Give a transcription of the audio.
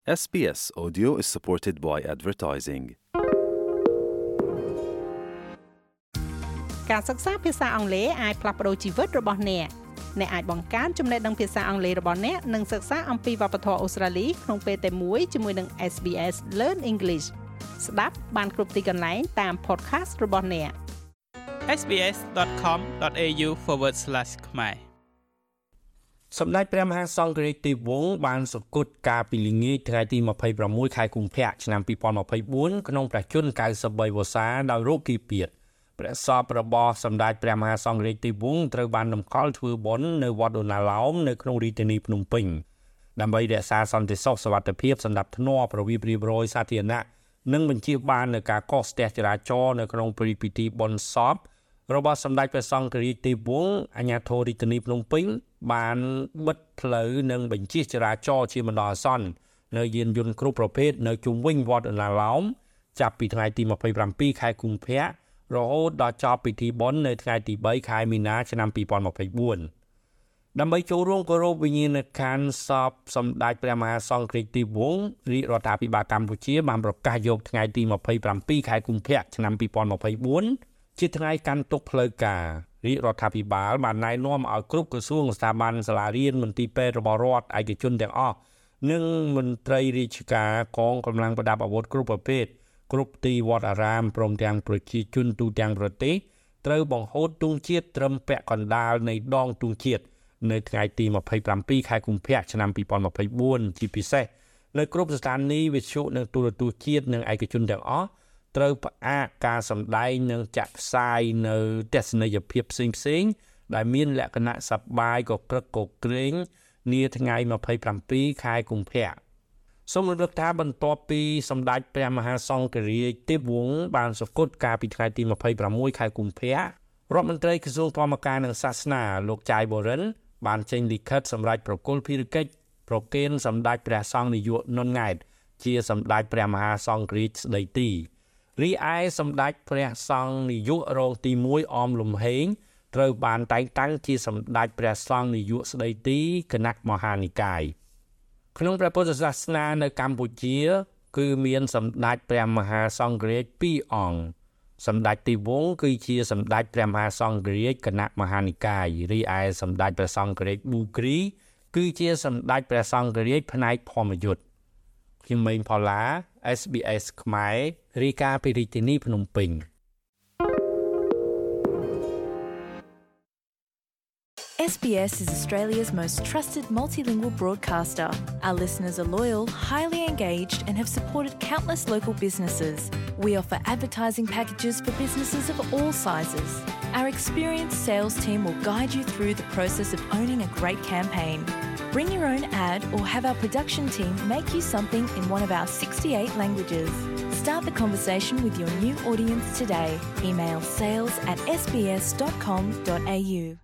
SBS Audio is supported by advertising. ការសិក្សាភាសាអង់គ្លេសអាចផ្លាស់ប្ដូរជីវិតរបស់អ្នកអាចបង្កើនចំណេះដឹងភាសាអង់គ្លេសរបស់អ្នកនិងសិក្សាអំពីវប្បធម៌អូស្ត្រាលីក្នុងពេលតែមួយជាមួយនឹង SBS Learn English ស្ដាប់បានគ្រប់ទីកន្លែងតាម podcast របស់អ្នក sbs.com.au/ ខ្មែរសម្ដេចព្រះមហាសង្ឃរាជទេវវង្សបានសគត់ការពីល្ងាចថ្ងៃទី26ខែកុម្ភៈឆ្នាំ2024ក្នុងព្រះជន្ម93វស្សាដោយរោគគីពាទ្យព្រះសពរបស់សម្ដេចព្រះមហាសង្ឃរាជទេវវង្សត្រូវបានតម្កល់ធ្វើបុណ្យនៅវត្តដូណាឡោមនៅក្នុងរាជធានីភ្នំពេញដើម្បីរក្សាសន្តិសុខសុវត្ថិភាពសម្រាប់ធ្នាប់របៀបរៀបរយសាធារណៈនិងបញ្ជៀសបាននូវការកកស្ទះចរាចរណ៍នៅក្នុងពិធីបុណ្យសពរបស់សម្ដេចព្រះសង្ឃរាជទេវវង្សអាជ្ញាធររាជធានីភ្នំពេញបានបិទផ្លូវនិងបញ្ជិះចរាចរណ៍ជាបណ្ដោះអាសន្ននៅយានយន្តគ្រប់ប្រភេទនៅជុំវិញវត្តដូណាឡោមចាប់ពីថ្ងៃទី27ខែកុម្ភៈរហូតដល់ចប់ពិធីបុណ្យនៅថ្ងៃទី3ខែមីនាឆ្នាំ2024ដើម្បីចូលរួមគោរពវិញ្ញាណក្ខន្ធសពសម្ដេចព្រះមហាសង្ឃរាជទេវវង្សរាជរដ្ឋាភិបាលកម្ពុជាបានប្រកាសយកថ្ងៃទី27ខែកុម្ភៈឆ្នាំ2024ជាថ្ងៃកាន់ទុក្ខផ្លូវការរាជរដ្ឋាភិបាលបានណែនាំឲ្យគ្រប់ក្រសួងស្ថាប័នសាលារៀនមន្ទីរពេទ្យរបស់រដ្ឋឯកជនទាំងអស់និងមន្ត្រីរាជការកងកម្លាំងប្រដាប់អាវុធគ្រប់ប្រភេទគ្រប់ទីវត្តអារាមព្រមទាំងប្រជាជនទូទាំងប្រទេសត្រូវបង្ហូតទង់ជាតិត្រឹមពាក់កណ្ដាលនៃដងទង់ជាតិនៅថ្ងៃទី27ខែកុម្ភៈឆ្នាំ2024ជាពិសេសនៅគ្រប់ស្ថានីយវិទ្យុនិងទូរទស្សន៍ជាតិនិងឯកជនទាំងអស់ត្រូវផ្អាកការសម្ដែងនិងចាក់ផ្សាយនៅទស្សនីយភាពផ្សេងៗដែលមានលក្ខណៈសប្បាយកក្រឹកកក្រែងនាថ្ងៃ27ខែកុម្ភៈសូមរំលឹកថាបន្ទាប់ពីសម្ដេចព្រះមហាសង្ឃរាជទេពវង្សបានសគត់កាលពីថ្ងៃទី26ខែកុម្ភៈរដ្ឋមន្ត្រីក្រសួងធម្មការនិងសាសនាលោកចាយបូរិនបានចេញលិខិតសម្រាប់ប្រគល់ភារកិច្ចប្រគេនសម្ដេចព្រះសង្ឃនាយកនុនង៉ែតជាសម្ដេចព្រះមហាសង្ឃរាជស្ដីទីរីឯសម្ដេចព្រះសង្ឃនាយករងទី1អមលំហេងត្រូវបានតែងតាំងជាសម្ដេចព្រះសង្ឃនាយកស្ដីទីគណៈមហានិកាយក្នុងព្រះពុទ្ធសាសនានៅកម្ពុជាគឺមានសម្ដេចព្រះមហាសង្ឃរាជ2អង្គសម្ដេចទេវវង្សគឺជាសម្ដេចព្រះមហាសង្ឃរាជគណៈមហានិកាយរីឯសម្ដេចព្រះសង្ឃរាជប៊ូគ្រីគឺជាសម្ដេចព្រះសង្ឃរាជផ្នែកធម្មយុត្តិខ្ញុំម៉េងផល្លា SBS ខ្មែររាយការណ៍ពីរាជធានីភ្នំពេញ SBS is Australia's most trusted multilingual broadcaster. Our listeners are loyal, highly engaged, and have supported countless local businesses. We offer advertising packages for businesses of all sizes. Our experienced sales team will guide you through the process of owning a great campaign. Bring your own ad or have our production team make you something in one of our 68 languages. Start the conversation with your new audience today. Email sales@sbs.com.au.